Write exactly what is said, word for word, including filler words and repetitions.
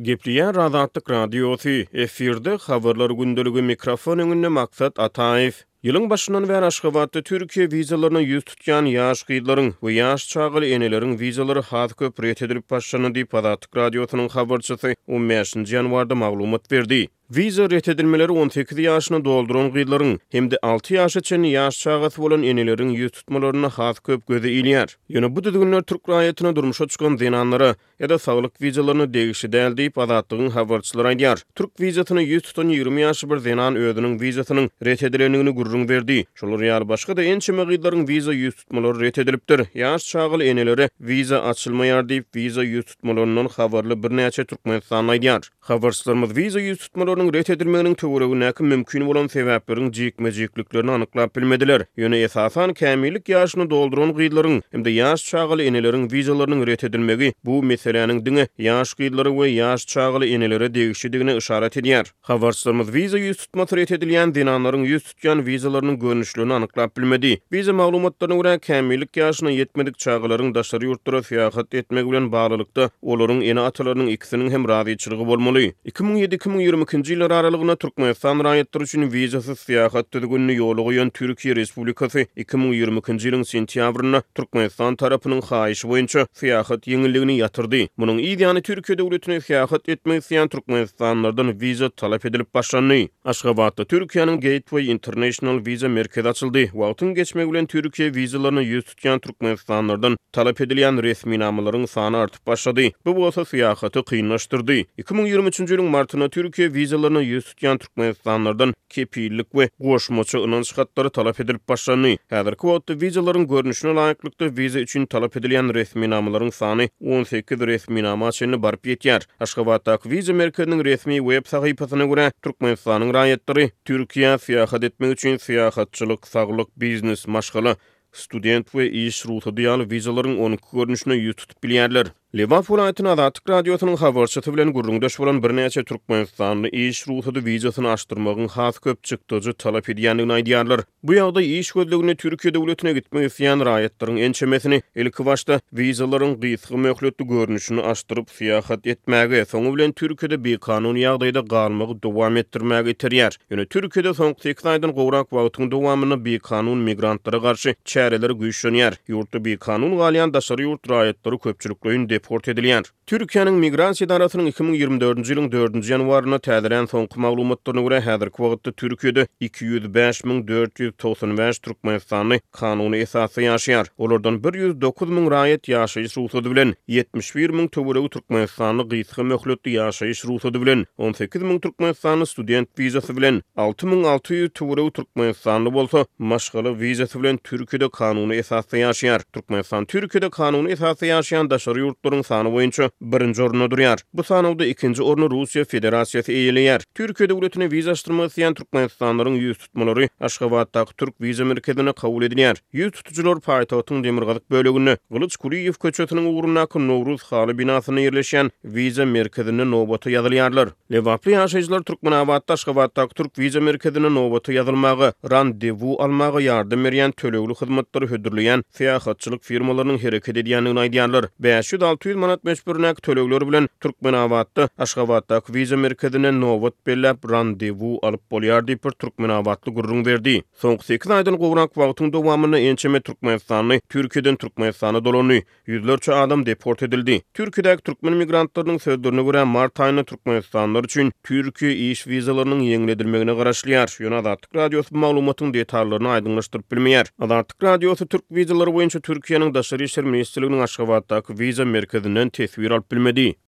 Gepliýän Azatlyk Radiosu efirde habarlar gündeligi mikrofon öňünde maksat Ataýew. Ýylyň başyndan bäri Aşgabatda Türkiýe wizalaryna ýüz tutýan ýaş gyýdlaryň we ýaş çagyly eneleriň wizalary has köp ret edilip başlany diýip Azatlyk Radiosynyň habarçysy on beşinji ýanwarda maglumat berdi. Wiza ret edilmeleri on sekiz ýaşyny dolduran gyýdlaryň hemde alty ýaşaçyn ýaş çagasy bolan eneleriň ýüz tutmalaryna has köp göze ilýär. Ýöne bu düzgünler Türk raýatyna durmuşa çykan zenanlara ýa-da saglyk wizalaryny degişi däl diýip Azatlygyň habarçylary aýdýar. Türk wizasyny ýüz tutan ýigri ýaşy bir zenan özüniň wizasynyň ret edilendigini gurrun berdi. Şolar ýaly başga da ençeme gyýdlaryň wiza ýüz tutmalary ret edilipdir. Ýaş çagyly eneleri wiza açylmaýar diýip wiza ýüz tutmalaryndan habarly birnäçe Türkmenistan aýdýar. Habarçylarymyz wiza ýüz tutmalarynyň ret edilmeginiň töweregine näkim mümkin bolan sebäplerini jikme-jikliklerini anyklap bilmediler. Ýöne esasan kämillik ýaşyny dolduran gyýdlaryň hemde ýaş çagyly eneleriň wizalarynyň ret edilmegi bu meseleniň diňe ýaş gyýdlary we ýaş çagyly enelere degişidigine işaret edýär. Habarçylarymyz wiza ýüz tutmasy ret edilýän dinanlaryň ýüz tutýan wizalarynyň görnüşlerini anyklap bilmedi. Wiza maglumatlaryna görä kämillik ýaşyna ýetmedik çagylaryň daşary ýurtlara seýahat etmegi bilen baglylykda olaryň ene atalarynyň ikisiniň hem razyçylygy bolmaly. iki ming ýedi iki ming ýigrimiki ýylar aralygyna Türkmenistan raýatlary üçin wizasyz seýahat düzgünni ýoly goýan Türkiýe Respublikasy iki ming ýigrimiki ýylyň sentýabryna Türkmenistan tarapynyň haýyşy boýunça seýahat ýeňilligini ýatyrdy. Munyň ýa-ni Türkiýe döwletine seýahat etmek isleýän Türkmenistanlardan wiza talap edilip başlandy. Aşgabatda Türkiýanyň Gateway International Wiza merkezi açyldy. Wagtyň geçmegi bilen Türkiýe wizalaryny ýüz tutýan Türkmenistanlardan talap edilýän resmi namalaryň sany artyp başlady. Bu bolsa seýahaty kynlaşdyrdy. iki ming ýigrimüçinji ýylyň martyna Türkiýe wizalaryny ýüz tutýan Türkmenistanlardan kepillik we goşmaçy ynanç hatlary talap edilip başlandy. Häzirki wagtda wizalaryň görnüşine laýyklykda wiza üçin talap edilýän resmi namalaryň sany on sekiz resmi nama çenli barp ýetýär. Aşgabatda wiza merkeziniň resmi web sahypasyna görä Türkmenistanyň raýatlary Türkiýe seýahat etmek üçin seýahatçylyk, saglyk, biznes, maşgala, student we iş ruhy diýaly wizalaryň on iki görnüşine ýüz tutup bilýärler. Levan Fulaýatyň Azatlyk Radiosynyň habarçysy bilen gurrundaş bolan birnäçe Türkmenistanly iş ruhy wizasyny açdyrmagyň has köp çykdyjy talap edýändigini aýdýarlar. Bu ýagda iş gözlegine Türkiýe döwletine gitmek isleýän raýatlaryň ençemesini ilki başda wizalaryň gysga möhletli görnüşini açdyryp seýahat etmäge, soňy bilen Türkiýede bir kanun ýagdaýda galmagy dowam etdirmäge iterýär. Ýöne Türkiýede soňky sekiz aýdan gowrak wagtyň dowamyny bir kanun migrantlara garşy çäreler güýçlenýär. Ýurtda bir kanun galýan daşary ýurt raýatlary köpçülikleýin deport edilýär. Türkiýanyň Migrasiýa idarasynyň iki ming ýigrimpi dördünji ýylyň dördünji ýanwaryna täzeden soňky maglumatlaryna görä häzirki wagtda Türkiýede iki ýüz beş miň dört ýüz toksan beş Türkmenistanly kanuny esasy ýaşaýar. Olardan bir ýüz dokuz miň raýat ýaşaýyş ruhsady bilen ýetmiş bir miň töweregi Türkmenistanly gysga möhletli ýaşaýyş ruhsady bilen on sekiz miň Türkmenistanly student wizasy bilen alty miň alty ýüz töweregi Türkmenistanly bolsa maşgala wizasy bilen Türkiýede kanuny esasy ýaşaýar. Türkmenistan Türkiýede kanuny esasy ýaşaýan daşary ýurtlaryň sany boýunça birinji orunda durýar. Bu sanawda ikinji orny Russiýa Federasiýasy eýeleýär. Türkiýe döwletine wiza açdyrmak isleýän Türkmenistanlaryň ýüz tutmalary Aşgabatdaky Türk wiza merkezine kabul edilýär. Ýüz tutucular paýtagtyň Demirgazyk böleginde Gylyç Kuliýew köçetiniň ugrundaky Nowruz haly binasyna ýerleşen wiza merkezine nowbata ýazylýarlar. Lewaply ýaşaýjylar Türkmenabatda Aşgabatdaky Türk wiza merkezine nowbata ýazylmagy, randewu almagy ýardym berýän tölegli hyzmatlary hödürleýän seýahatçylyk firmalarynyň hereket edýändigini aýdýarlar. beş ýüz alty ýüz manat meşburnak tölegleri bilen Türkmenabatda Aşgabatdaky wiza merkezine nowbat belläp randewu alyp bolýar diýip Türkmenabatly gurrun berdi. Soňky sekiz aýdan gowrak wagtyň dowamyny ençeme Türkmenistanly Türkiýeden Türkmenistana dolany ýüzlerçe adam deport edildi. Türkiýedäki türkmen migrantlarynyň sözlerine görä mart aýyna Türkmenistanlar üçin Türkiýe iş wizalarynyň ýeňiledilmegine garaşlýar. Ýöne Azatlyk Radiosu maglumatyň detallaryny aýdynlaşdyryp bilmeýär. Azatlyk Radiosu Türk wizalary boýunça Türkiýanyň daşary işler ministrliginiň Aşgabatdaky wiza merkezinden tesbir alyp bilmedi.